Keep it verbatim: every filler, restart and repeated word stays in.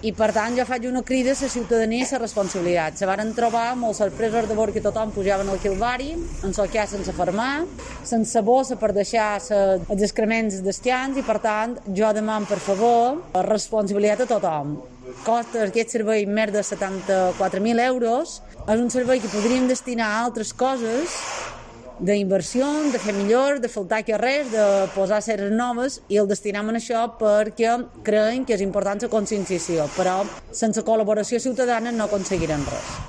I per tant jo faig una crida a la ciutadania i a la responsabilitat. Se varen trobar molt sorpresos de veure que tothom pujaven al Calvari, en solcar sense fermar, sense bossa per deixar els excrements d'estians, i per tant jo demano, per favor, la responsabilitat a tothom. Costa aquest servei més de setanta-quatre mil euros, és un servei que podríem destinar a altres coses, d'inversió, de fer millor, de faltar que res, de posar serres noves, i el destinem a això perquè creiem que és important la conscienciació, però sense col·laboració ciutadana no aconseguirem res.